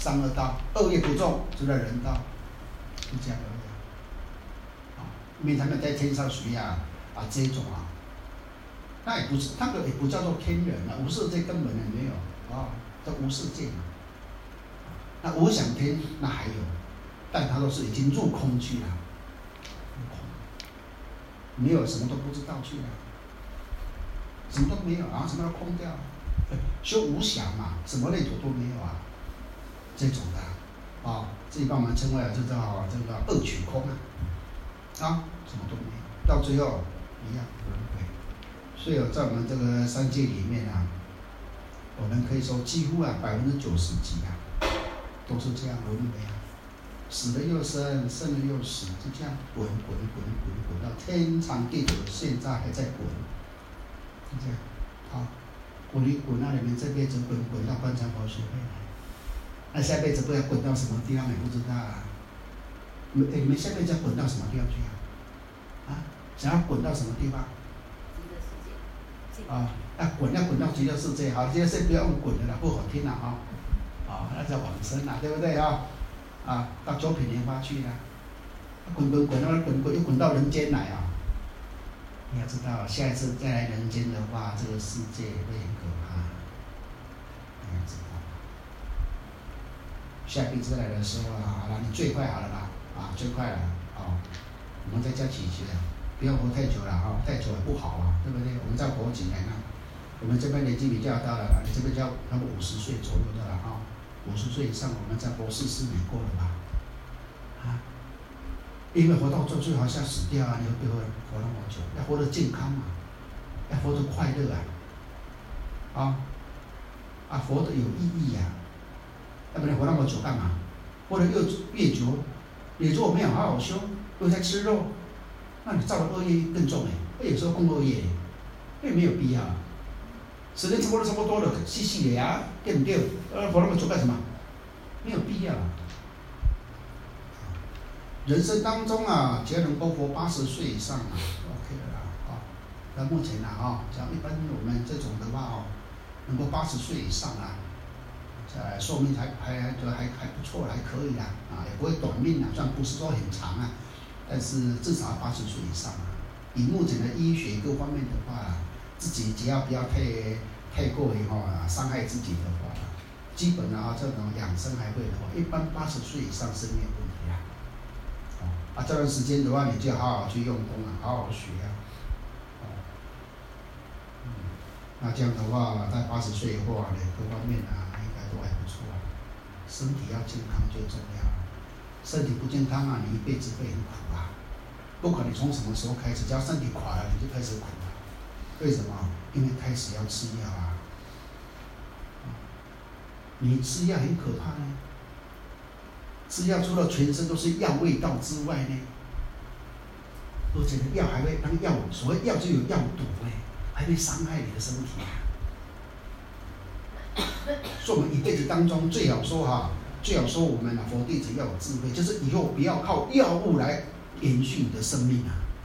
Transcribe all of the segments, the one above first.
上恶道，恶业不重，就在人道，就这样而已。因为他们在天上属于这种那也不是那个也不叫做天人无色界根本也没有叫无色界嘛。那无想天那还有，但它都是已经入空去了，没有什么都不知道去了，什么都没有什么都空掉了。修无想嘛，什么内图都没有这种的自己帮我们称为这叫二取空什么都没有，到最后一样轮回。所以在我们这个三界里面我们可以说几乎90%几都是这样轮回死了又生，生了又死，就这样滚到天长地久，现在还在滚，就这样滚里面这辈子滚到观禅佛学会来，那下辈子不知道滚到什么地方也不知道你们下辈子要滚到什么地方去想要滚到什么地方？要滚到极乐世界极乐世界不要用滚的了，不好听那叫往生对不对到九品莲花去了，滚又滚到人间来你要知道，下一次再来人间的话，这个世界会很可怕，你要知道。下辈子来的时候好了，你最快好了最快了我们在家祈求不要活太久了太久也不好对不对？我们再活几年我们这边年纪比较大了你这边叫他们50岁左右的了50岁以上，我们再活40年够了吧？因为活到最好像死掉你又不会活那么久，要活得健康要活得快乐活得有意义要不然活那么久干嘛？活得越久，你如果没有好好修，又在吃肉，那你造的恶业更重有时候更恶业也没有必要时间差不多了，细的对不对？活那么久干什么？没有必要人生当中只要能够活80岁以上OK 的啦那目前像一般我们这种的话能够80岁以上寿命还不错还可以也不会短命虽然不是说很长但是至少80岁以上以目前的医学各方面的话，自己只要不要太过于伤害自己的话，基本这种养生还会的话，一般80岁以上是没有问题这段时间的话，你就好好去用功好好学那这样的话，在80岁以后各方面应该都还不错身体要健康最重要身体不健康你一辈子会很苦不管你从什么时候开始，只要身体垮了，你就开始苦了。为什么？因为开始要吃药你吃药很可怕吃药除了全身都是药味道之外而且药还会当药，所谓药就有药毒还会伤害你的身体所以我们一辈子当中最好说我们佛弟子要有智慧，就是以后不要靠药物来延续你的生命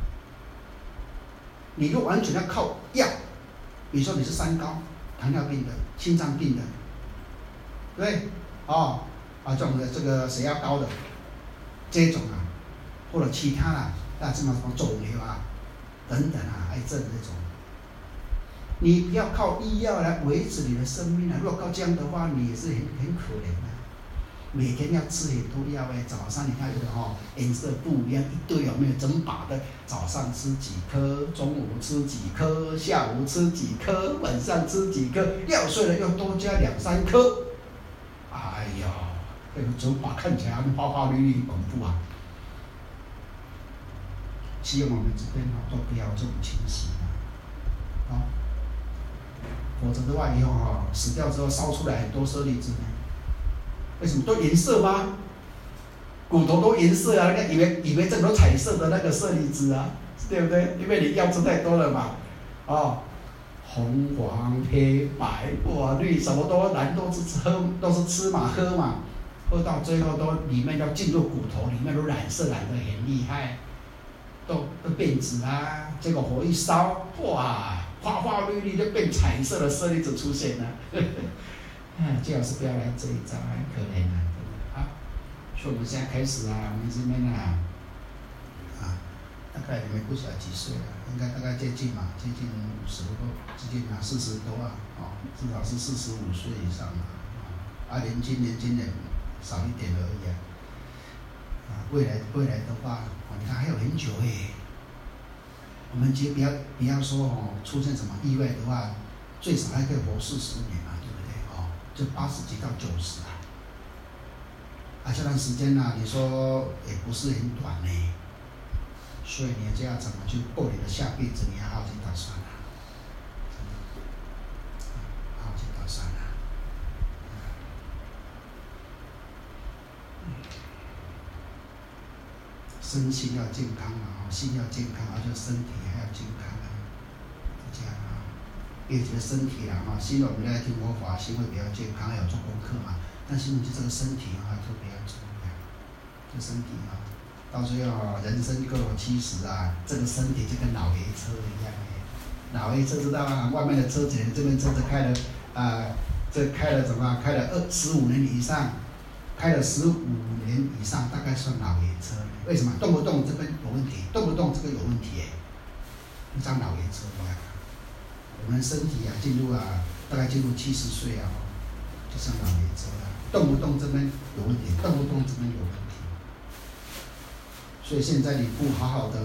你就完全要靠药，比如说你是三高、糖尿病的、心脏病的，对这种的这个血压高的这种或者其他什么肿瘤等等癌症这种，你不要靠医药来维持你的生命如果靠这样的话，你也是很可怜每天要吃很多药早上你看有的颜色不一样一堆有没有整把的，早上吃几颗，中午吃几颗，下午吃几颗，晚上吃几颗，药睡了又多加2-3颗，哎呦，这个整把看起来花花绿绿恐怖希望我们这边都不要这种情形否则的话以后死掉之后烧出来很多舍利子为什么都颜色吗？骨头都颜色以为这种彩色的那个舍利子对不对？因为你药吃太多了嘛红黄黑白绿什么都蓝都是吃嘛喝嘛，喝到最后都里面要进入骨头里面都染色染得很厉害，都变紫结果火一烧哇，花花绿绿就变彩色的舍利子出现了最好是不要来这一招，很可怜所以我们现在开始啊，我们这边啊，大概你们不晓得几岁了，应该大概接近50多，接近40多啊，至少是45岁以上啊，年轻人少一点而已啊，未来的话，你看还有很久哎，我们不要说出现什么意外的话，最少还可以活40年嘛，对不对就80几到90这段时间你说也不是很短呢。所以你就要怎么去过你的下辈子，你要好好去打算好好去打算身心要健康心要健康就身体还要健康这样因为这个身体心我们在听佛法，心会比较健康，要做功课嘛。但是这个身体就比较重要，这身体到最后人生过了70这个身体就跟老爷车一样老爷车知道吗？外面的车子，这边车子开了开了15年以上，开了15年以上，大概算老爷车。为什么？动不动这边有问题，动不动这个有问题就像老爷车一样。我们身体大概进入70岁就像老爷车动不动这边有问题，动不动这边有问题。所以现在你不好好的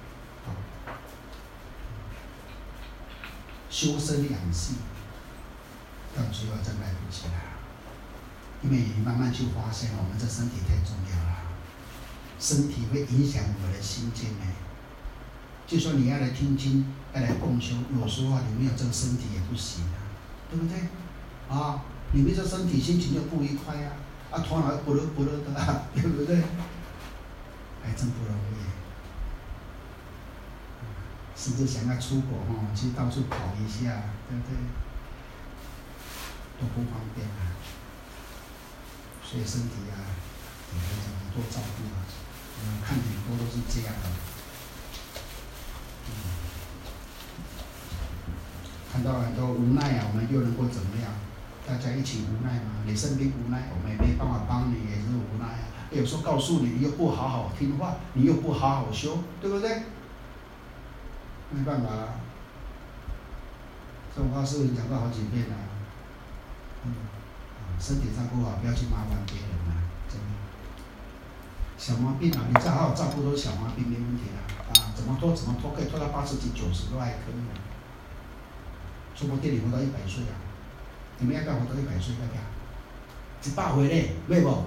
修身养性，到最后真来不及了。因为你慢慢去发现，我们这身体太重要了，身体会影响我们的心境就说你要来听经，要来共修，有时候你没有这个身体也不行对不对？你没这身体，心情就不愉快头脑不乐的对不对？还真不容易。甚至想要出国去到处跑一下，对不对？都不方便所以身体你要怎么多照顾看很多都是这样的。看到很多无奈我们又能够怎么样？大家一起无奈嘛。你生病无奈，我们也没办法帮你，也是无奈有时候告诉你，你又不好好听话，你又不好好修，对不对？没办法这种话是讲过好几遍了。身体上不好，不要去麻烦别人真的。小毛病你再好好照顾都是小毛病，没问题怎么拖可以拖到80几、90都还可以说不定你活到100岁你们要不要活到100岁？要不要？100岁嘞，对不？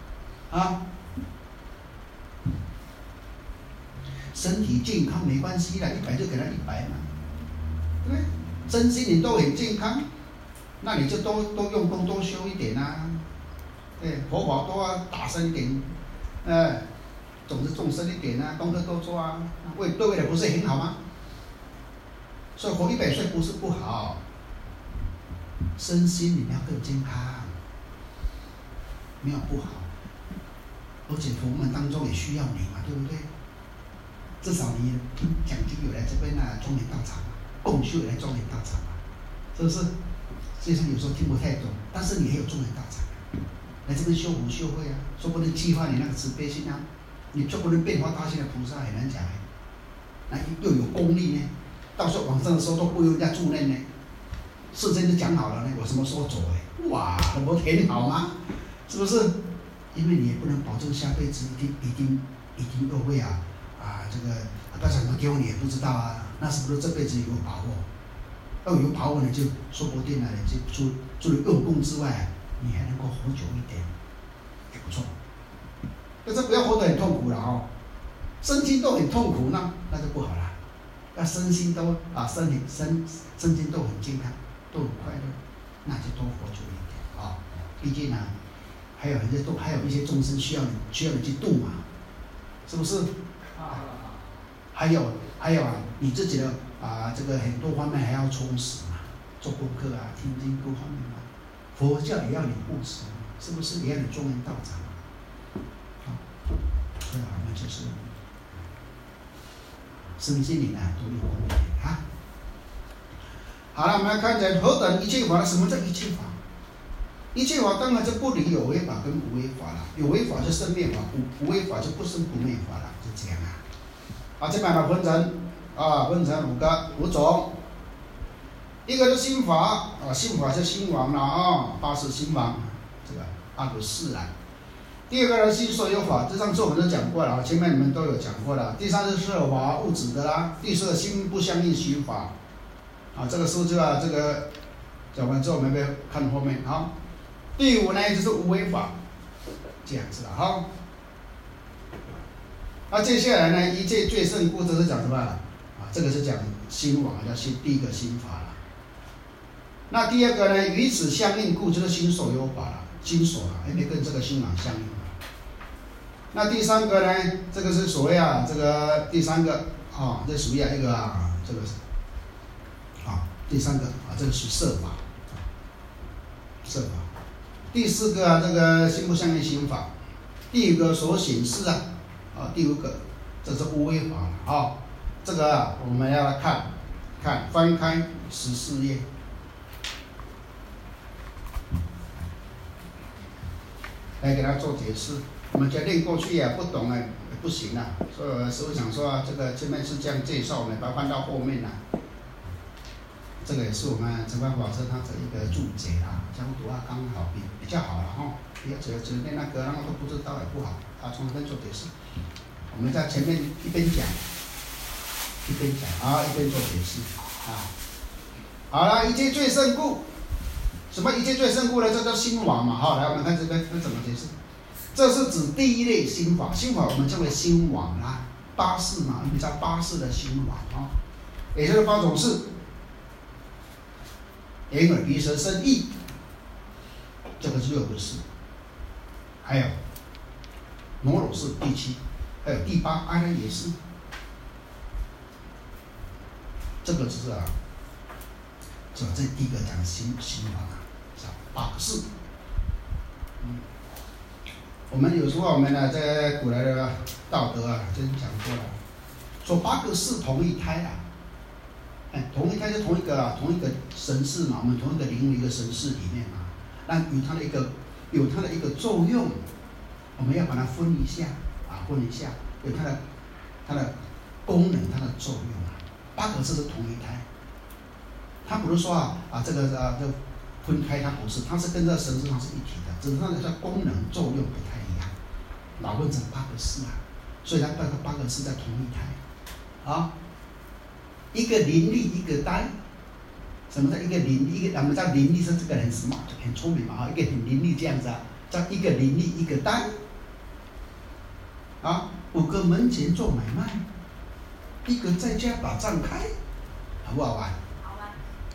身体健康没关系100就给他100嘛，对不对？身心灵都很健康，那你就多用功，多修一点对，佛法都要打深一点，种子种深一点功课多做对未来不是很好吗？所以活100岁不是不好，身心灵要更健康，没有不好。而且佛门当中也需要你嘛，对不对？至少你讲经有来这边庄严道场共修有来庄严道场是不是？虽然有时候听不太懂，但是你也有庄严道场来这边修福修慧说不定激发你那个慈悲心你做不能变化大心的菩萨很难讲那又有功力到时候往生的时候都不用人家助念事先就讲好了我什么时候走哇，那不很好吗？是不是？因为你也不能保证下辈子一定又会这个到什么地方你也不知道那是不是这辈子有把握？要有把握，你就说不定你就除了用功之外，你还能够活久一点，也不错。但是不要活得很痛苦了身心都很痛苦那就不好了。要身心都身心都很健康，都很快乐，那就多活久一点毕竟还有一些众生需要你去度嘛，是不是？还有你自己的这个很多方面还要充实嘛，做功课听经各方面佛教也要你务实，是不是？也要你庄严道场所以我们就是身心灵都有功力好了，我们来看一下何等一切法。什么叫一切法？ 一切法当然就不离有为法跟无为法了，有为法就生灭法，无为法就不生不灭法了，就这样啊。这边呢分成五种，一个是心法心法是心王了八识心王，这个阿不是啦。第二个呢，心所有法，这上次我们都讲过了，前面你们都有讲过了。第三是色法物质的啦，第四个心不相应虚法，这个书就这个讲完之后，我们再看后面啊。第五呢就是无为法，这样子了哈。那接下来呢，一切最胜故，这是讲什么这个是讲心王，叫第一个心法了。那第二个呢，与此相应故，就是心所有法了，心所因为跟这个心王相应。那第三个呢，这个是所谓这个第三个这属于一个这个第三个这个是色法，色法。第四个这个心不相应心法。第五个所显示第五个这是无为法了这个我们要来看翻开14页。来给他做解释，我们就练过去不懂也不行所以有时候想说这个前面是这样介绍，我们把它翻到后面这个也是我们陈冠法师他的一个注解这样读刚好比较好了不要只念那个，然后都不知道也不好从这边做解释。我们在前面一边讲一边做解释好了，一切最胜故。什么一切最胜故呢？这叫心王嘛来，我们看这边怎么解释。这是指第一类心法，心法我们称为心王八识嘛，我们叫八识的心王也就是8种识：眼耳鼻舌身意，这个是6个识。还有摩罗识第7，还有第8阿赖耶识。这个就是这第一个讲心王8个识。我们有时候我们在古来的道德真讲过了，说8个识同一胎同一胎是同一个神识嘛，我们同一个灵的一个神识里面嘛，那有它的一个作用，我们要把它分一下，有它的功能，它的作用8个识是同一胎，它不是说这个分开，它不是，它是跟这个神识上是一体的，只是它的功能作用不太一样，老分成8个识所以它8个识在同一胎一个伶俐一个呆。什么叫一个伶俐？我们叫伶俐是这个人 smart 很聪明嘛一个很伶俐这样子叫一个伶俐一个呆5个门前做买卖，一个在家把账开，好不好玩？好玩。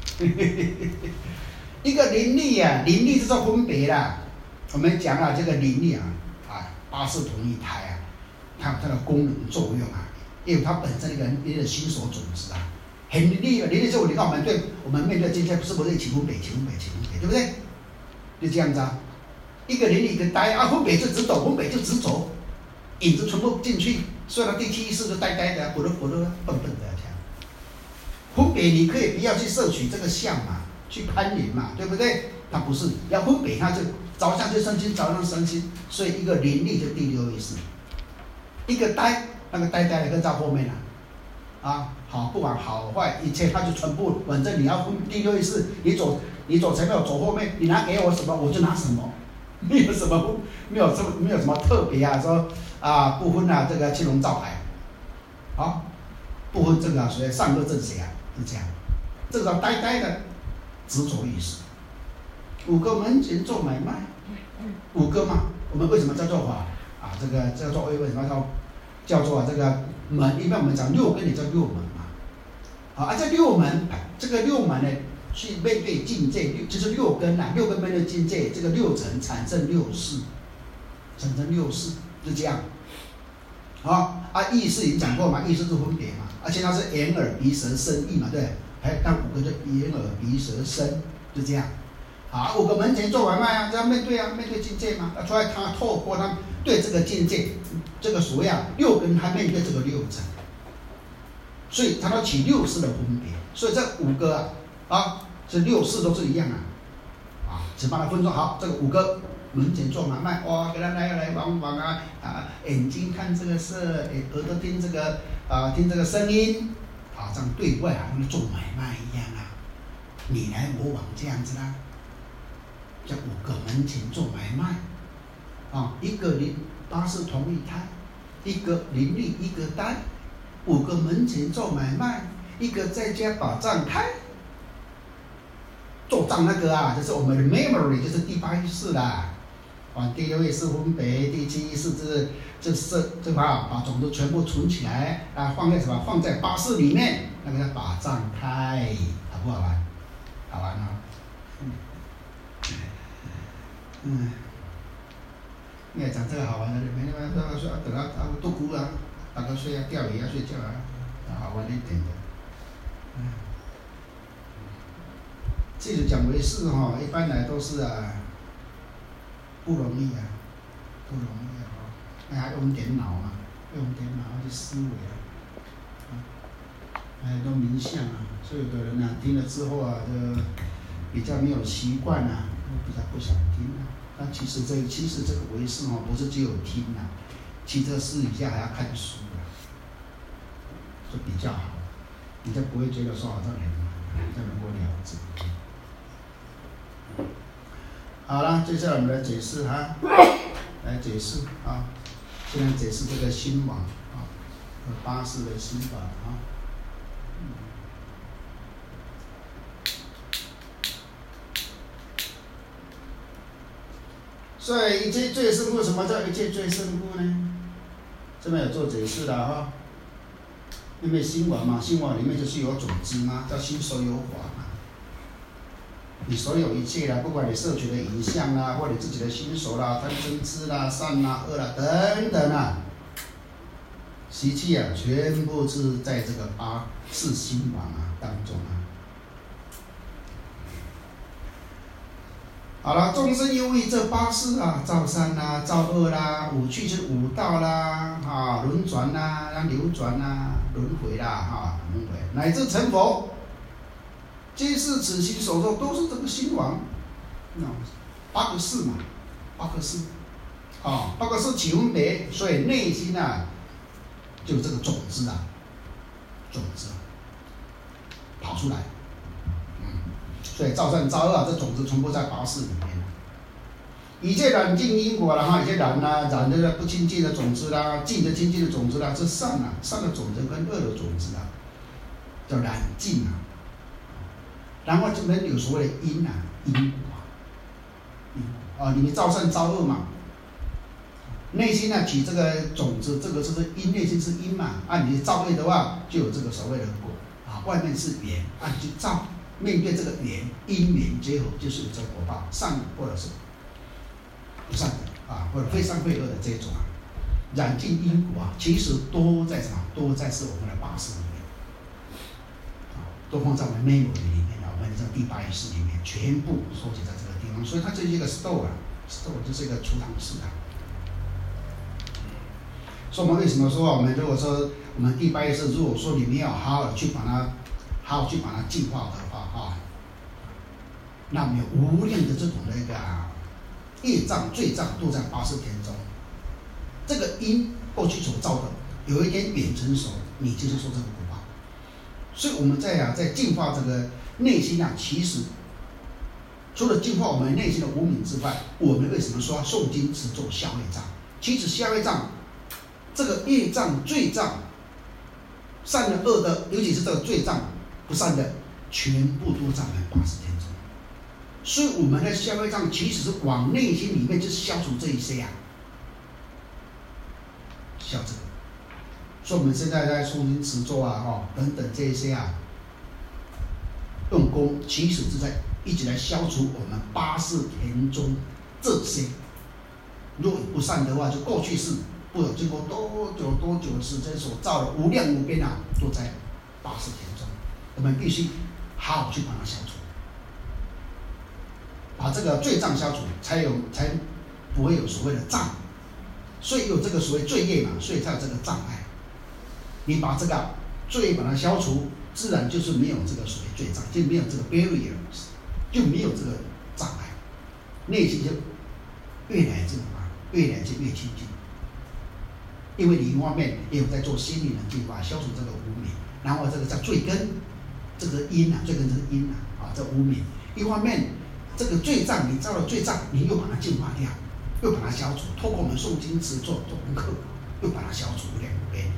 一个伶俐伶俐是做分别啦。我们讲这个伶俐八识同一胎它的功能作用因为它本身一个心所种子很伶俐。伶俐是你看我们面对境界是不是起分别，对不对？就这样子一个伶俐一个呆分别就直走，影子全部进去，所以它第7识就呆的，不笨的这样。分别你可以不要去摄取这个相嘛，去攀临嘛，对不对？它不是要分别，它就早上就生心，早上生心，所以一个伶俐就第6意识，一个呆，那个呆的跟在后面好不管好坏一切，它就全部，反正你要分第6意识，你走前面，我走后面，你拿给我什么我就拿什么，没有什么特别说不分这个青龙照海，不分这个所谓善恶正邪是这样，这个叫呆的执着意识。5个门前做买卖，5个嘛，我们为什么叫做这个叫做为什么叫做这个门？一般我们讲6根也叫6门嘛，这6门这个6门呢，去面对境界，就是6根6根面对境界，这个6层产生6识，就这样。意识已经讲过嘛，意识是分别嘛，而且它是眼耳鼻舌身意嘛，对，还有5个就眼耳鼻舌身，就这样。5个门前做买卖这样面对境界嘛，所以他透过他对这个境界，这个所谓6根，他面对这个6层，所以他都起6识的分别，所以这5个这6识都是一样只帮他分说好，这个5个门前做买卖，哇，给他来往往眼睛看这个事，耳朵听这个听这个声音，这样对外跟做买卖一样你来我往这样子啦。叫5个门前做买卖，一个巴士同一台，一个邻里一个单，5个门前做买卖，一个在家把账开。做账那个就是我们的 memory， 就是第8意识啦。第6意识分别，第7意识这把种子全部存起来放在什么？放在巴士里面，那个叫把账开，好不好玩？好玩你也讲这个好玩的，没那么说等到都哭大哥睡钓鱼睡觉好玩一点的。这种讲为是一般来都是不容易还用电脑嘛，用电脑去思维很多冥想所以有的人听了之后就比较没有习惯比较不想听但其实这个为是不是只有听其实私底下还要看书就比较好，你就不会觉得说好像很能够了解。好了，接下来我们来解释来解释现在解释这个心王巴士的心法所以一切最胜故，什么叫一切最胜故呢？这边有做解释的因为心王嘛，心王里面就是有种子嘛，叫心所有法嘛。你所有一切不管你摄取的影像或你自己的心所贪嗔痴善恶等等习气全部是在这个八识心王当中好了，众生由于这8识造善造恶五趣就是5道轮转流转轮回轮回乃至成佛，皆是此心所作，都是这个心王8个识嘛，8个识8个识起分别，所以内心就这个种子跑出来所以造善造恶这种子全部在8识里面一切染净因果一切染的不清净的种子净的清净的种子是善的种子跟恶的种子叫染净然后就能有所谓的因果你们造善造恶嘛，内心起这个种子，这个是因，内心是因嘛你造恶的话就有这个所谓的果外面是缘你去造，面对这个缘，因缘结合就是有这个果报，善或者是不善的或者非善非恶的这种染净因果其实都在什么？都在是我们的8识里面都放在我们 memory 里面我们这第8意识里面全部收集在这个地方，所以它就是一个 store 就是一个储藏室所以我们为什么说我们如果说我们第8意识，如果说你没有好好去把它净化的话那我们有无量的这种业障罪障都在8识田中，这个因过去所造的，有一天缘成熟，你就是说这个果报。所以我们在净化这个内心其实除了净化我们内心的无明之外，我们为什么说诵经持咒消业障？其实消业障这个业障罪障善的恶的，尤其是这个罪障不善的，全部都在我们8识田中。所以我们的消业障其实是往内心里面就是消除这一些消这个。所以我们现在在诵经持咒等等这一些用功，其实是在一直来消除我们8识田中这些。若不善的话，就过去世不有经过多久的时间所造的无量无边都在8识田中。我们必须好好去把它消除，把这个罪障消除，才不会有所谓的障。所以有这个所谓罪业嘛，所以才有这个障碍。你把这个罪把它消除，自然就是没有这个所谓罪障，就没有这个 barrier， 就没有这个障碍。 内心就越来这个越来就越清净。因为你一方面也有在做心灵的净化，消除这个无明，然后这个叫罪根，这个因啊，罪根就是因啊，这无明。一方面这个罪障，你造了罪障，你又把它净化掉，又把它消除，透过我们诵经持做功课，又把它消除两边。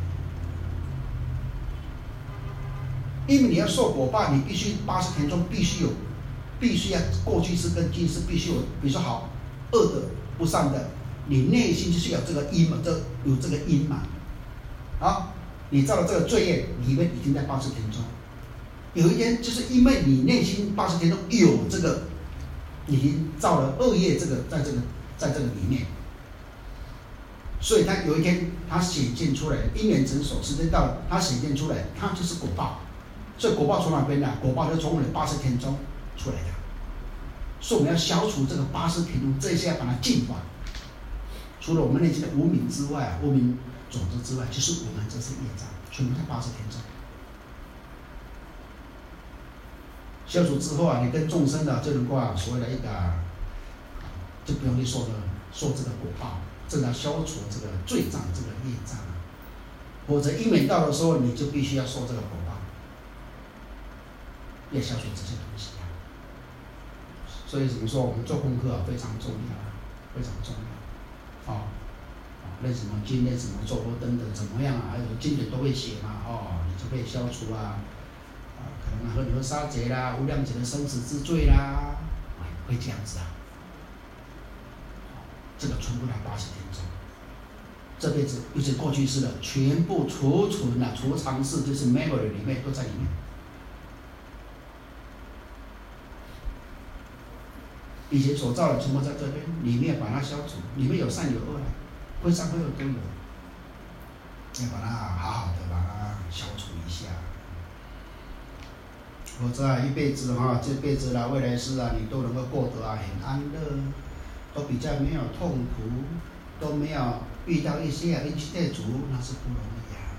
因为你要受果报，你必须80天中必须要过去世跟今世必须有，比如说好恶的不善的，你内心就是有这个因嘛，有这个因嘛。好，你造了这个罪业，里面已经在80天中。有一天，就是因为你内心80天中有这个，已经造了恶业，这个在这个里面，所以他有一天他显现出来，因缘成熟，时间到了，他显现出来，他就是果报。所以果报从哪边来？果报就从我们的80天中出来的。所以我们要消除这个80天中这些，要把它净化。除了我们内心的无明之外，无明种子之外，就是我们这些业障，全部在80天中。消除之后啊，你跟众生的就能够所谓的一个，就不用去受这个果报，这要消除这个罪障，这个业障。否则因缘到的时候，你就必须要受这个果报，要消除这些东西啊。所以怎么说，我们做功课非常重要，非常重要。那什么经念怎么做或等等怎么样啊？还有经典都会写嘛，你就可以消除可能和你说杀劫啦、无量劫的生死之罪啦，会这样子啊。这个全部在80天中，这辈子尤其过去式的全部储存了，储藏室就是 memory 里面都在里面。以前所造的全部在这边，里面把它消除，里面有善有恶，会善会恶都有，要把它好好的把它消除一下。否则一辈子这辈子啦、未来世你都能够过得很安乐，都比较没有痛苦，都没有遇到一些冤亲债主，那是不容易啊。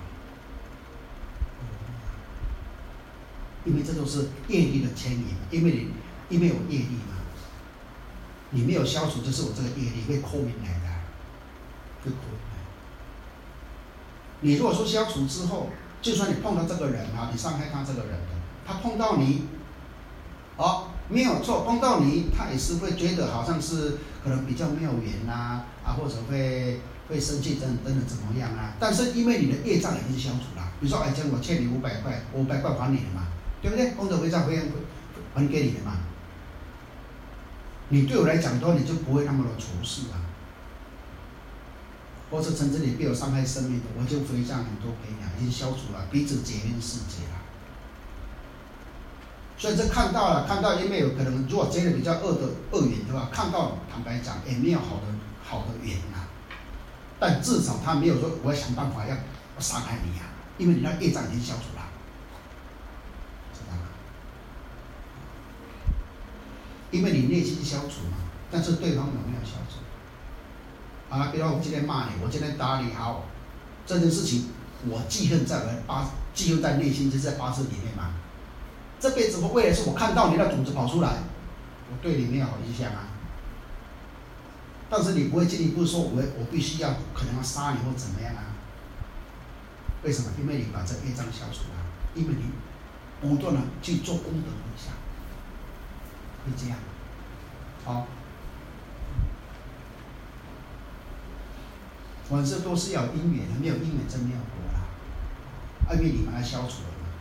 因为这都是业力的牵引，因为有业力嘛。你没有消除，就是我这个业力会扣进来的，会扣进来。你如果说消除之后，就算你碰到这个人你伤害他这个人的，他碰到你，没有错，碰到你，他也是会觉得好像是可能比较没有缘或者会生气等等怎么样啊？但是因为你的业障已经消除了，比如说讲我欠你500块，500块还你了嘛，对不对？功德回向还给你的嘛。你对我来讲的话，你就不会那么的仇视啊。或是甚至你被我伤害生命的，我就回向很多给你已经消除了，彼此结冤释结了。所以这看到因为有可能，如果结了比较恶缘的话，看到坦白讲也没有好的缘但至少他没有说我要想办法要伤害你因为你那业障已经消除了，知道吗？因为你内心消除嘛，但是对方有没有消除？比如我今天骂你，我今天打你，好，这件事情我记恨在内心，就是在80里面嘛。这辈子未来是我看到你的种子跑出来，我对你没有好印象但是你不会进一步说我必须要可能要杀你或怎么样为什么？因为你把这业障消除了，因为你不断的去做功德回向，会这样。凡事都是要有因缘的，没有因缘真没有果啦。因为你把它消除了嘛，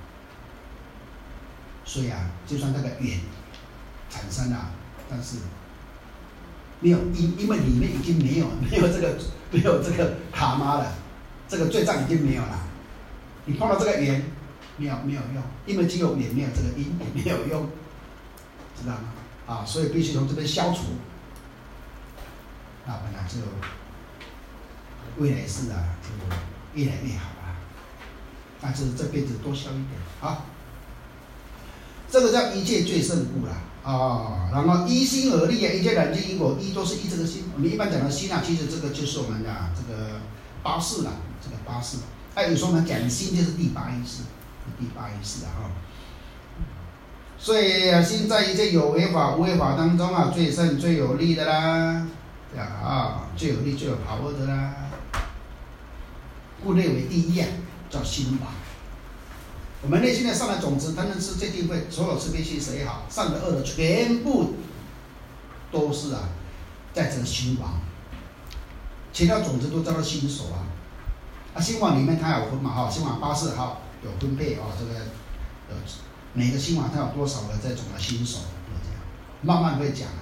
所以就算那个缘产生了，但是没有因为里面已经没有这个卡玛了，这个罪障已经没有了。你碰到这个缘没有用，因为只有缘没有这个因，也没有用，知道吗？所以必须从这边消除。本来就未来世就越来越好但是这辈子多消一点这个叫一切最胜故然后依心而立一切染尽因果，依都是依这个心。我们一般讲的心其实这个就是我们的这个八识这个八识。有时候我们讲的心就是第八意识，第八意识所以心在一切有为法、无为法当中啊，最胜、最有力的啦，最有力、最有把握的啦。故内为第一啊，叫心王。我们内心的善的种子，当然是这定会所有慈悲心谁好，善的恶的全部都是在这个心王。其他种子都叫做心所心王里面它有分嘛心王84有分配这个每个心王它有多少个这种的心所，这样慢慢会讲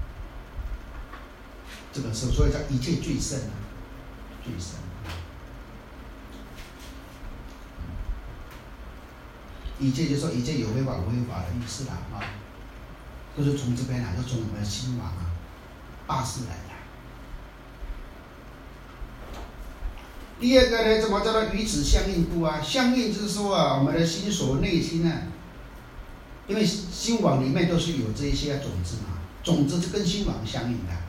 这个所以叫一切最胜最胜。一切就是说一切有为法、无为法的意思都是从这边就从我们的心王84来的。第二个呢，怎么叫做与此相应故相应就是说我们的心所内心因为心王里面都是有这些种子嘛，种子是跟心王相应的。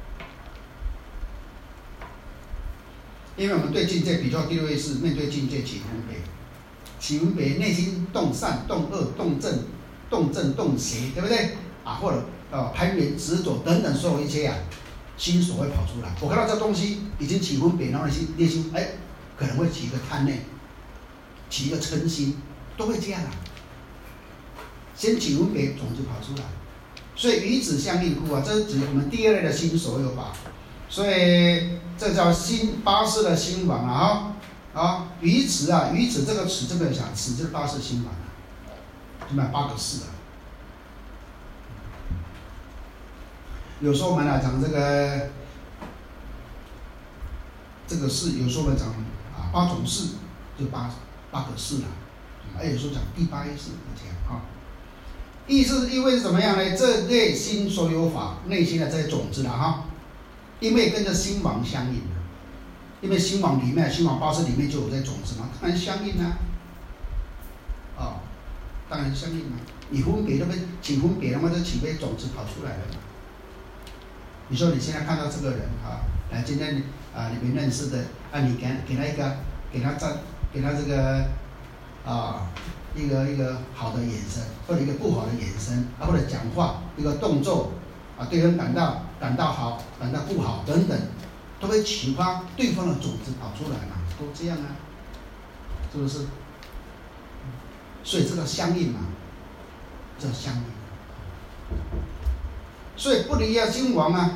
因为我们对境界，比如说第六位是面对境界起分别，起分别内心动善、动恶、动正、动邪，对不对或者攀缘、执着等等所有一些心所会跑出来。我看到这东西已经起分别，然后内心可能会起一个贪念，起一个嗔心，都会这样先起分别，种子跑出来。所以与此相应故这是指我们第二类的心所有法。所以这叫心84的心王与此与此这个词这个想词就是84心王就8个事有时候我们讲这个事，有时候我们讲8种事，就八个事有时候讲第8事这样意味是怎么样呢？这类心所有法内心的这些种子因为跟着心王相应因为心王里面，心王84里面就有这些种子嘛，当然相应当然相应你分别起分别的话，就起别种子跑出来了嘛。你说你现在看到这个人来今天你们认识的你给他这个一个好的眼神，或者一个不好的眼神或者讲话一个动作对人感到好，感到不好等等，都会启发对方的种子跑出来嘛，都这样是不是？所以这个相应嘛，这个相应。所以不离心王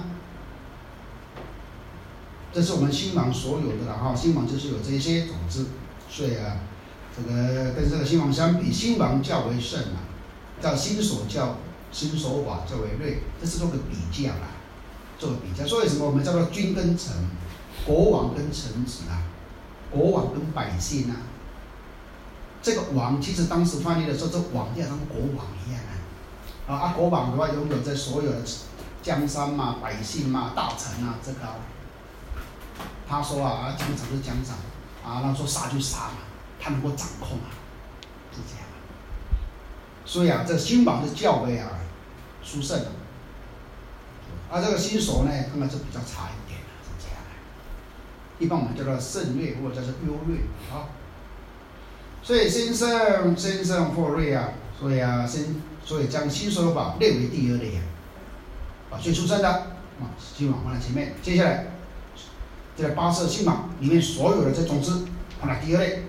这是我们心王所有的心王就是有这些种子，所以这个跟这个心王相比，心王较为胜叫心所法较为锐，这是做个比较做个比较。所以什么我们叫做君跟臣，国王跟臣子国王跟百姓这个王其实当时翻译的时候，这王就像国王一样国王的话拥有这所有的江山嘛、百姓嘛、大臣这个他说疆场是疆场他说杀就杀嘛，他能够掌控是这样所以这个心王是较为殊胜这个心所呢，当然是比较差一点是这样一般我们叫做胜劣或者叫做优劣所以先胜或锐所以将心所有法列为第二类最出胜的心王放在前面。接下来这个84心王里面所有的这种子放在第二类。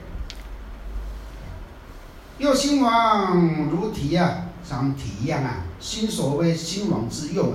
又心王如体像体一样心所为心王之用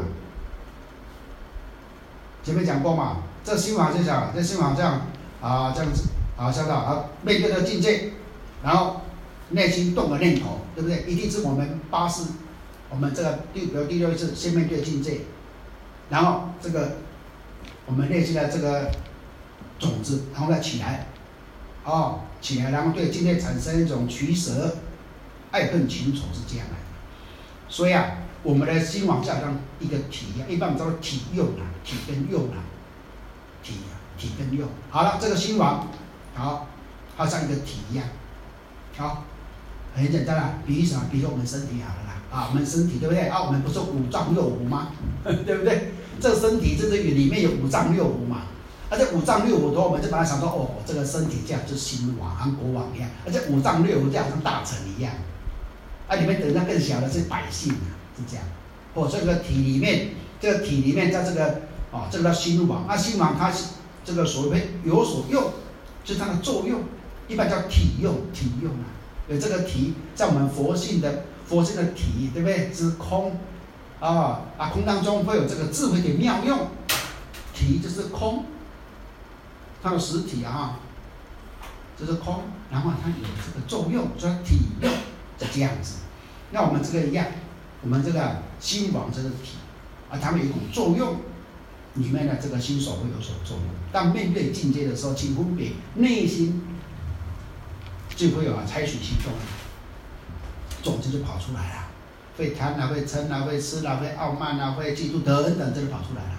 前面讲过嘛，这心王就讲这心王这样这样子晓得面对的境界，然后内心动的念头，对不对？一定是我们84，我们这个比如第6次先面对境界，然后这个我们内心的这个种子，然后再起来起来，然后对境界产生一种取舍、爱恨情仇是这样来的。所以我们的心王就好像一个体一样，一般我们叫做体用体跟用体跟用。好了，这个心王它像一个体一样，很简单比喻什么？比如说我们身体好了我们身体对不对我们不是5脏6腑吗？对不对？这身体这里面有5脏6腑嘛。这5脏6腑的话，我们就把它想说这个身体这样就是心王，像国王一样；而且5脏6腑就好像大臣一样， 啊，里面等下更小的是百姓啊，是这样。或这个体里面，在这个这个叫心王，那心王它是这个所谓有所用，就是它的作用，一般叫体用啊。有这个体，在我们佛性的体，对不对？是空空当中会有这个智慧的妙用，体就是空，它的实体啊，就是空，然后它有这个作用，叫体用，是这样子。那我们这个一样，我们这个心王这个体它们有一种作用，里面的这个心所会有所作用。当面对境界的时候，请分别内心就会有采取行动，种子就跑出来了，会贪啊，会嗔啊，会痴啊，会傲慢啊，会嫉妒等等，这就跑出来了，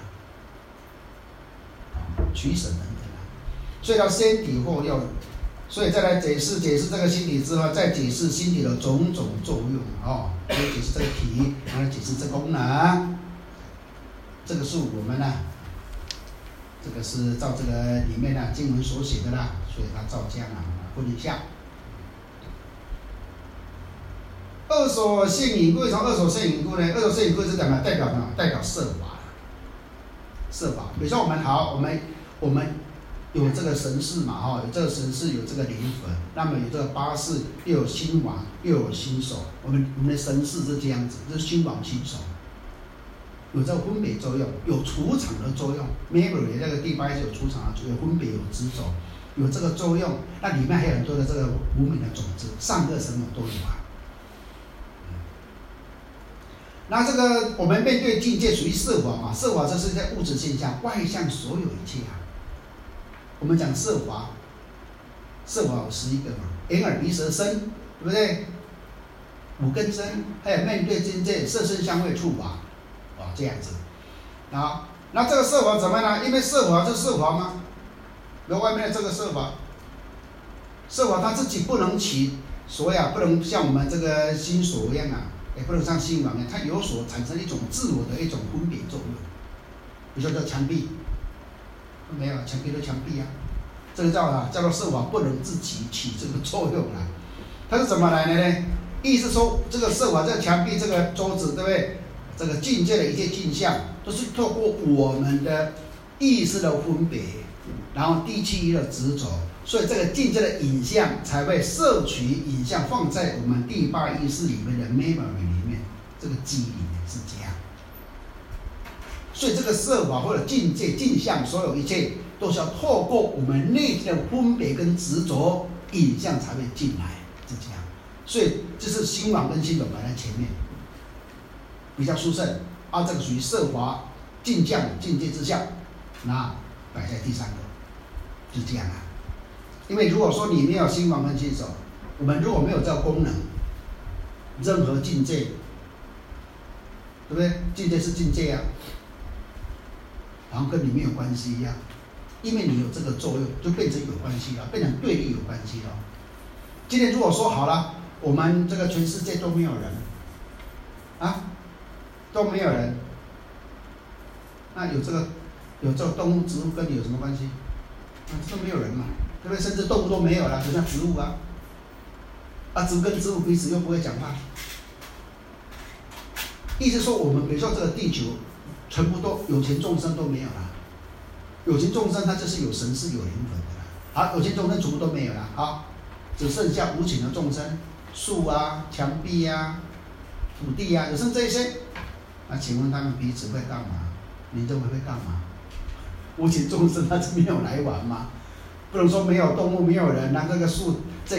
取舍等等啊。所以要先体后用，所以再来解释这个心体之后，再解释心体的种种作用先解释这个体，然后解释这个功能。这个是我们这个是照这个里面经文所写的啦，所以它照这样分一下。二所现隐故，为什么二所现隐故呢？二所现隐故是代表什么？代表色法。比如说我们有这个神识嘛，有这个神识，有这个灵魂，那么有这个八识，又有心王，又有心手。我们的神识是这样子，就是心王心手，有这个分别作用，有除场的作用。memory 那个第八是有除场的作用，分别有执着，有这个作用。那里面还有很多的这个无明的种子，善恶什么都有啊。那这个我们面对境界属于色法嘛？色法这是在物质现象外向所有一切啊。我们讲色法有11个嘛，眼耳鼻舌身，对不对？五根身，还有面对境界色身香味触法，这样子。那这个色法怎么呢？因为色法是色法吗？有外面的这个色法它自己不能起所谓不能像我们这个心所一样也不能像心王一样，它有所产生一种自我的一种分别作用。比如说这墙壁，没有墙壁都墙壁啊，这个叫做色法不能自己起这个作用啊。它是怎么来的呢？意思说这个色法，这个墙壁，这个桌子，对不对？这个境界的一切镜像，都是透过我们的意识的分别，然后第七的执着，所以这个境界的影像才会摄取影像放在我们第八意识里面的 memory 里面，这个记忆里面是这样。所以这个色法或者境界镜像，所有一切都是要透过我们内心的分别跟执着，影像才会进来，是这样。所以就是心王跟心手摆在前面，比较殊胜这个属于色法镜像境界之下，那摆在第三个，是这样啊。因为如果说你没有心王跟心手，我们如果没有这个功能，任何境界，对不对？境界是境界啊，然后跟你没有关系一样，因为你有这个作用，就变成有关系了，变成对立有关系了。今天如果说好了，我们这个全世界都没有人都没有人，那有这个动物植物跟你有什么关系？都没有人嘛，对不对？甚至动物都没有了，就像植物植物跟植物彼此又不会讲话。意思说，我们比如说这个地球，全部都有情众生都没有了，有情众生它就是有神识有灵魂的了。好，有情众生全部都没有了，只剩下无情的众生，树墙壁土地有剩这些。那请问他们彼此会干嘛？你认为会干嘛？无情众生它是没有来往吗？不能说没有动物没有人，那这棵树在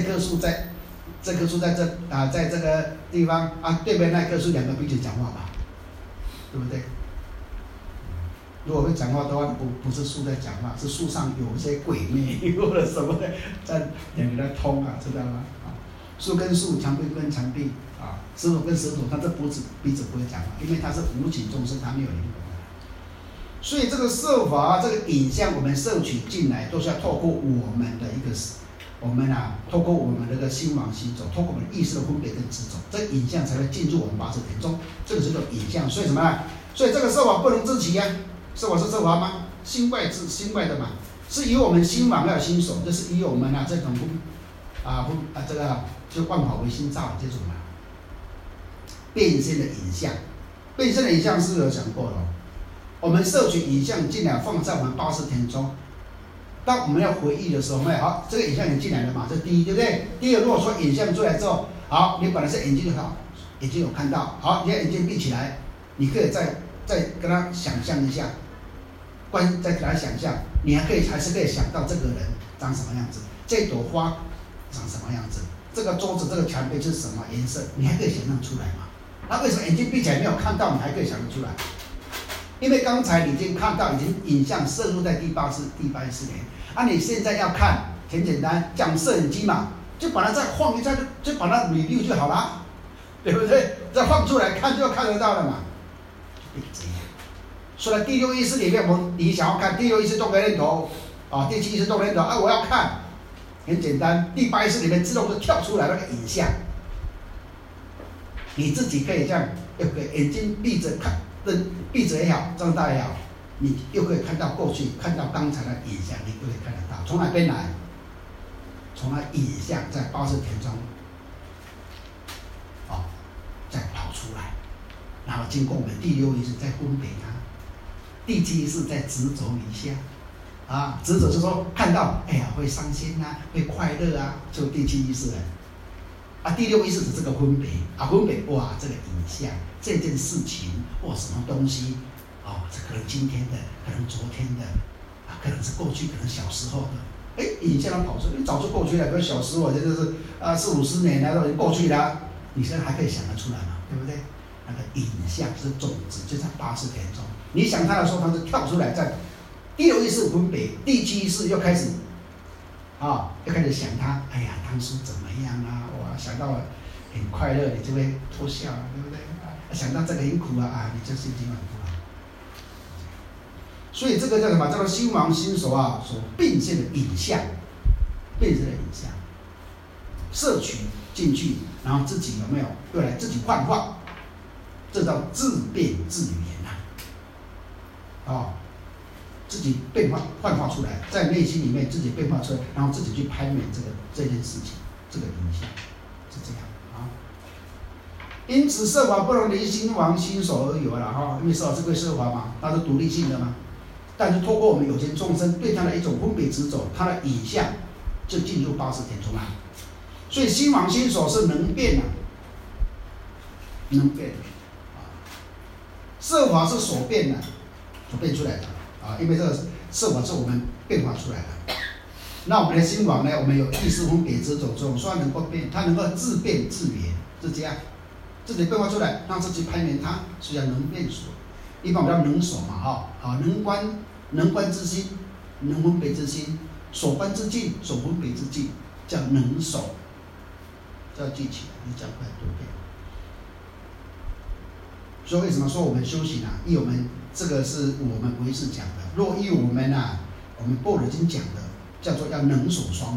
在这个地方对面那棵树两个彼此讲话吧，对不对？如果会讲话的话，不是树在讲话，是树上有一些鬼魅或者什么在两个在通知道吗？树跟树，墙壁跟墙壁石头跟石头，它这彼此不会讲话，因为它是无情众生，它没有灵魂。所以这个色法这个影像，我们摄取进来，都是要透过我们的透过我们这个心王心走，透过我们意识的分别跟执着，这个影像才会进入我们八识田中，这个是个影像。所以什么呢？所以这个色法不能自起色法是色法吗？心外的嘛，是以我们心王还有心手，就是以我们这种这个就万法唯心造这种变现的影像。变现的影像是有讲过的，我们摄取影像进来放在我们巴士田中，当我们要回忆的时候，好，这个影像也进来了嘛，这第一，对不对？第二，如果说影像出来之后，好，你本来是眼睛好，眼睛有看到，好，你的眼睛闭起来，你可以再跟他想象一下，再给他想象，你还是可以想到这个人长什么样子，这朵花长什么样子，这个桌子这个墙壁是什么颜色，你还可以想象出来嘛？那为什么眼睛闭起来没有看到，你还可以想得出来？因为刚才你已经看到，已经影像摄入在第八意识里，你现在要看，很简单，讲摄影机嘛，就把它再放一下，就把它 review 就好了，对不对？再放出来看就看得到了嘛。这样，所以第六意识里面，你想要看第六意识动的念头啊，第七意识动的念头我要看，很简单，第八意识里面自动就跳出来那个影像。你自己可以这样，又可以眼睛闭着看，闭着也好，睁大也好，你又可以看到过去，看到刚才的影像，你都可以看得到。从哪边来？从那影像在巴士田中，再跑出来，然后经过我们第六意识再分别它，第七意识再执着一下，执着就是说看到，哎呀，会伤心啊，会快乐啊，就第七意识了。第六意识是这个分别，分别哇，这个影像，这件事情或什么东西，这可能今天的，可能昨天的，可能是过去，可能小时候的，影像它跑出来，你早就过去了，比如小时候，这就是40-50年来都已经过去了，你现在还可以想得出来嘛，对不对？那个影像是种子，就在巴士田中，你想它的时候，它就跳出来，在第六意识分别，第七意识又开始。又开始想他，哎呀，当初怎么样啊？哇，想到很快乐，你就会偷笑，对不对？想到这个很苦你就心情很不好。所以这个叫什么？叫做心王心所所变现的影像，变现的影像，摄取进去，然后自己有没有又来自己幻化，这叫自变自圆自己变化幻化出来，在内心里面自己变化出来，然后自己去攀援这件事情，这个影响是这样因此，色法不能离心王心所而有了因为色法是归色法嘛，它是独立性的嘛。但是透过我们有情众生对它的一种分别执着，它的影像就进入八识田中所以心王心所是能变能变色法是所变的，所变出来的。因为这个色法是我们变化出来的，那我们的心王呢？我们有意识分别执着中，所以它能够变，它能够自变自圆，是这样，自己变化出来，让自己攀援它，所以叫能变所。一般我们叫能所嘛，能观之心，能分别之心，所观之境，所分别之境，叫能所，这要记起来，你讲过很多遍。所以为什么说我们修行依我们这个是我们唯识讲的，若依我们我们般若经讲的，叫做要能所双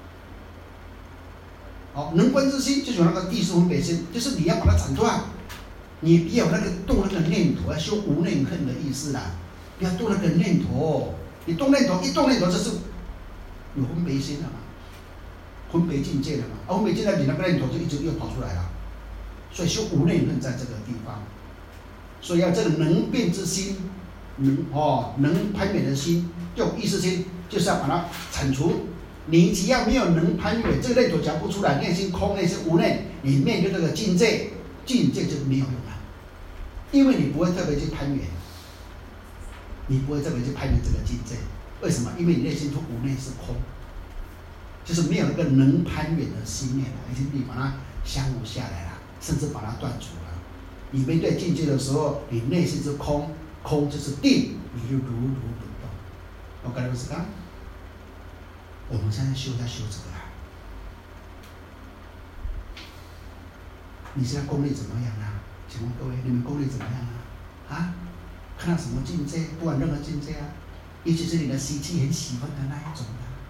亡能观之心就是有那个意识分别心，就是你要把它斩断，你不要动那个念头，要修无念恨的意思不要动那个念头，你动念头一动念头就是有分别心了嘛，分别境界了嘛，分别境界你那个念头就一直又跑出来了，所以修无念恨在这个地方。所以要这个能变之心，能攀缘的心，这种意识心，就是要把它铲除。你只要没有能攀缘，这个念头讲不出来，内心空，内心无念，你面对这个境界就没有用了，因为你不会特别去攀缘，你不会特别去攀缘这个境界。为什么？因为你内心是无念是空，就是没有那个能攀缘的心念了，已经你把它降伏下来了，甚至把它断除了。你面对境界的时候，你内心是空，空就是定，你就如如不动。我跟你们讲，我们现在修这个你现在功力怎么样请问各位，你们功力怎么样看到什么境界？不管任何境界尤其是你的习气很喜欢的那一种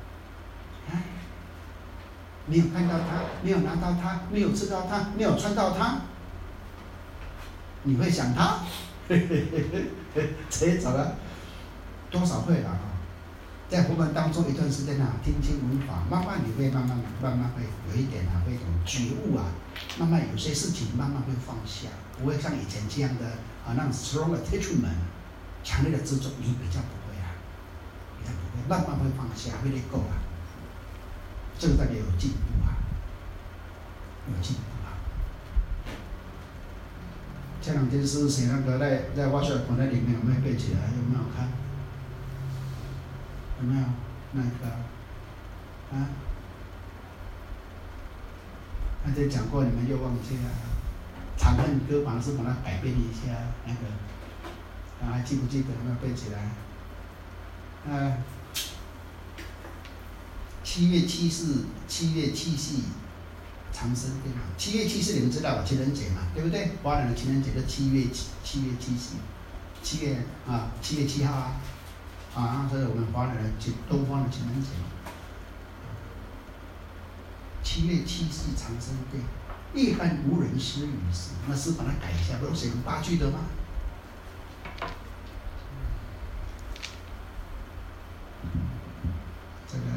没有看到它，没有拿到它，没有吃到它，没有穿到它。你会想他，谁走了？多少会了在佛门当中一段时间啊，听经闻法，慢慢你会慢慢会有一点啊，会有一种觉悟啊，慢慢有些事情慢慢会放下，不会像以前这样的啊，那种 strong attachment， 强烈的执着，你比较不会啊，比较不会，慢慢会放下，会 let go 啊，这个代表有进步啊，有进步啊。前两天是写那个在挖掘孔在里面有没有背起来？有没有看？有没有那个啊？那天讲过，你们又忘记了。长恨歌反而是把它改变一下，那个还记不记得？有没有背起来？7月7夕长生对吗？7月7是你们知道吧？情人节嘛，对不对？华人的情人节是7月7夕，7月7号啊，这是我们华人的东方的情人节嘛。7月7夕长生殿，夜半无人私语时，那是把它改一下，不是写成8句的吗？这个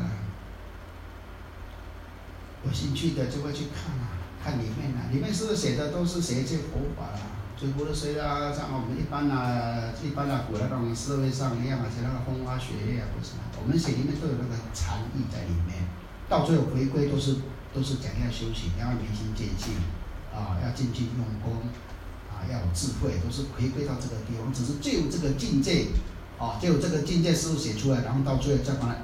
有兴趣的就会去看啊，看里面啊，里面是不是写的都是写一些佛法啦，就不是谁啊，像我们一般古代那种社会上一样啊，写那个风花雪月啊，不是啊，我们写里面都有那个禅意在里面，到最后回归都是讲要修行，要明心见性啊，要精进用功啊，要有智慧，都是回归到这个地方，只是就有这个境界啊，就有这个境界师傅写出来，然后到最后再把它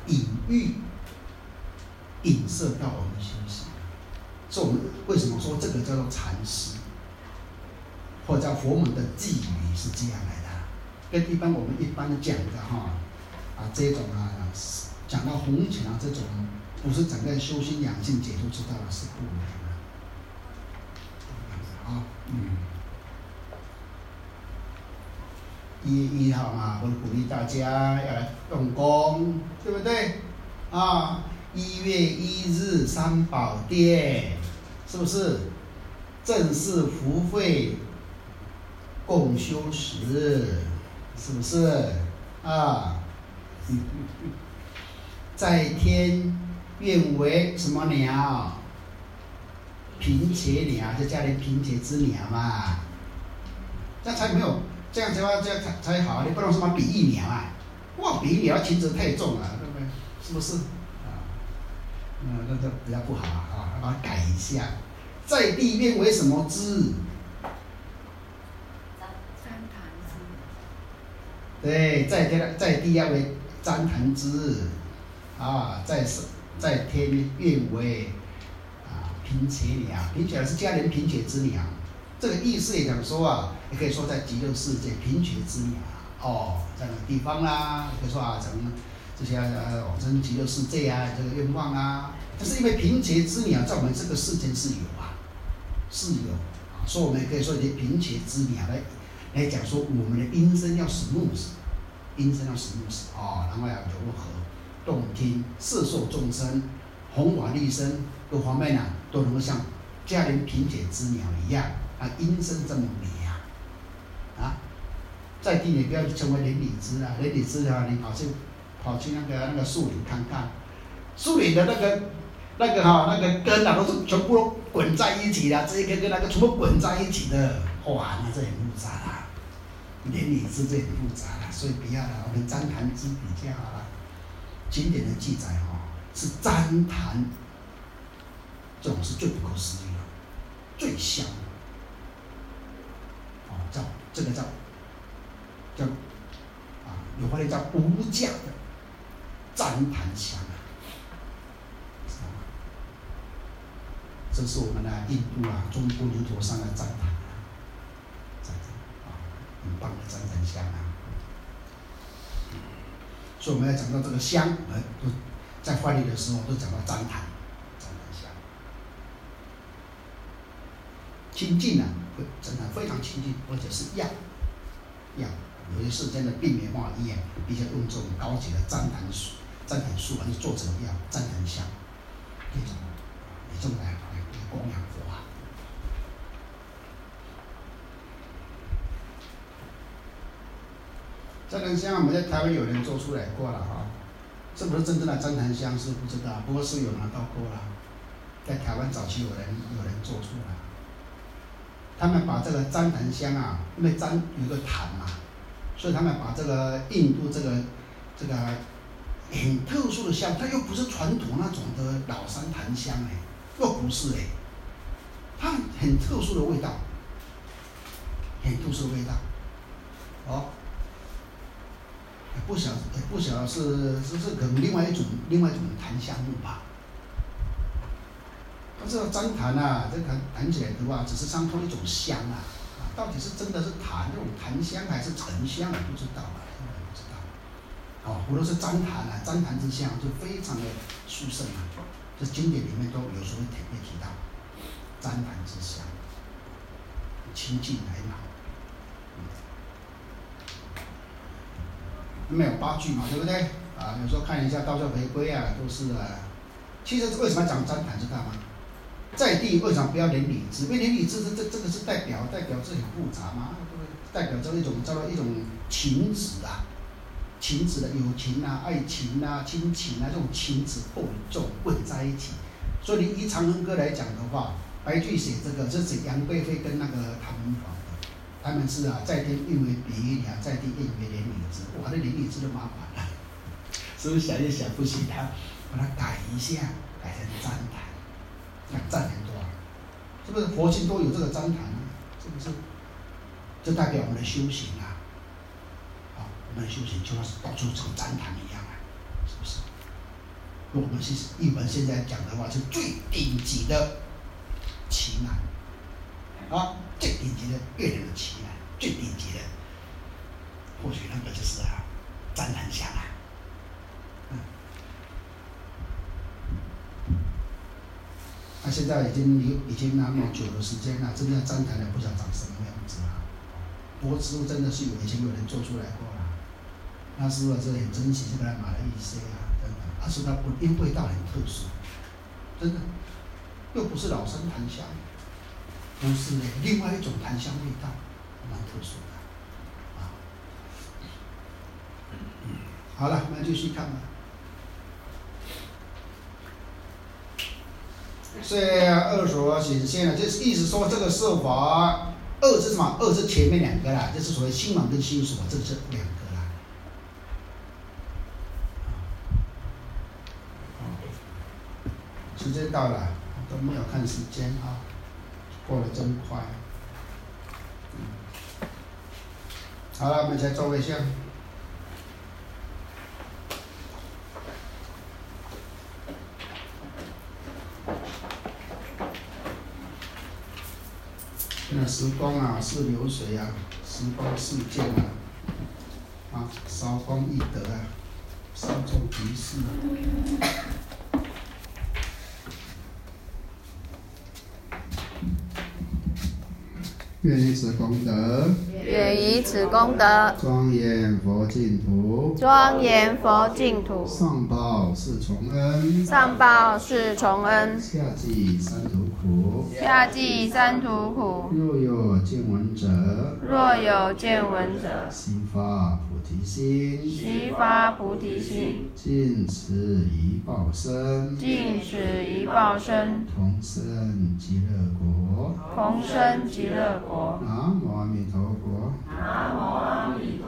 影射到我们修行。所以我们为什么说这个叫做禅师，或者叫佛门的偈语是这样来的，跟一般我们一般讲的这种讲到红尘这种，不是讲在修心养性解脱之道的是不一样的。1月1号嘛，我鼓励大家要来用功，对不对？1月1日三宝殿，是不是？正是福慧共修时，是不是？在天愿为什么鸟？平且鸟，就加点平且之鸟嘛，这样才没有，这样才好，你不能什么比翼鸟啊！哇，比翼鸟禽子太重了，对不对？是不是？那比较不好把它改一下。在地愿为什么之？旃檀之。对，在地要为旃檀之在天愿为平且鸟，平且是家人平且之鸟。这个意思也讲说也可以说在极乐世界平且之鸟这样的地方啦，可以说咱们这些往生极乐世界这个愿望但是因为平且之鸟在我们这个世间是有所以我们也可以说以平且之鸟来讲说我们的音声要smooth，然后要柔和动听，摄受众生，弘法利生各方面都能够像家人平且之鸟一样音声这么美在地你不要成为连理枝连理枝你跑去那个树林看看，树林的那个根都是全部都滚在一起的，这一根跟那个全部滚在一起的，那这很复杂啦，连理枝这很复杂啦，所以不要了，我们旃檀枝比较好了。经典的记载是旃檀，这种是最不可思议的，最香的这个叫有话叫无价的旃檀香这是我们的印度中国领土上的旃檀很棒的旃檀香所以我们要讲到这个香在翻译的时候都讲到旃檀香，亲近真的非常亲近，而且是药，有些世间的病原化医院必须用这种高级的旃檀树就做成药，旃檀香，这种也用来供养佛旃檀香我们在台湾有人做出来过了是不是真正的旃檀香是不知道，不过是有拿到过了，在台湾早期有人做出来。他们把这个旃檀香啊，因为旃有个檀嘛，所以他们把这个印度这个很特殊的香，它又不是传统那种的老山檀香又不是它很特殊的味道，很特殊的味道，不晓得是可能另外一种檀香木吧。但是旃檀啊，这谈起来的话，只是上头一种香啊，到底是真的是檀这种檀香还是沉香，我不知道啊，不知道。无论是旃檀啊，旃檀之香就非常的殊胜啊，这经典里面都有时候特别提到旃檀之香，清净来嘛。没有八句嘛，对不对？有时候看一下道教回归啊，都是其实为什么要讲旃檀，知道吗？在地为什么不要连理枝？因为连理枝这个是代表这很复杂嘛，代表着一种叫做一种情子啊，情子的友情啊、爱情啊、亲情啊，这种情子混在一起。所以以长恨歌来讲的话，白居易写这个是指杨贵妃跟那个唐明皇的，他们是在天运为比翼鸟，在地应为连理枝。哇，那连理枝就麻烦了，是不是想一想不行啊？把它改一下，改成旃檀。占很多是不是佛经都有这个旃檀是不是？这代表我们的修行啊，我们的修行就要是到处成旃檀一样是不是？我们现在讲的话是最顶级的奇难最顶级的越南的奇难，最顶级的，或许那个就是旃檀香现在已经那么久的时间了，这边旃檀的不知道长什么样子了。不过植物真的是以前有人做出来过了，那时候是很珍惜，就给他买了一些等等。是它因为味道很特殊，真的，又不是老生檀香，不是另外一种檀香味道，蛮特殊的好了，我们继续看吧。所以二所显现了，就是意思说这个设法，二是什么？二是前面两个啦，就是所谓心王跟心所，这是两个啦。时间到了，都没有看时间过得真快。好了，我们再做一下。那时光是流水时光似箭韶光易得稍纵即逝愿以此功德，庄严佛净土，上报四重恩，下济三途苦，若有见闻者，悉发菩提心，尽此一报身，同生极乐国。南无阿弥陀佛。